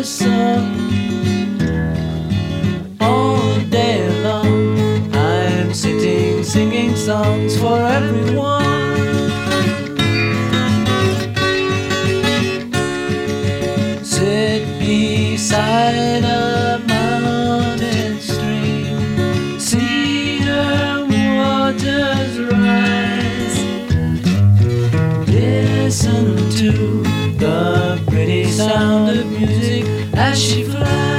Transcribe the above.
her song all day long. I'm sitting singing songs for everyone. Sit beside a mountain stream, see her waters rise. Listen to the pretty sound of music as she flies.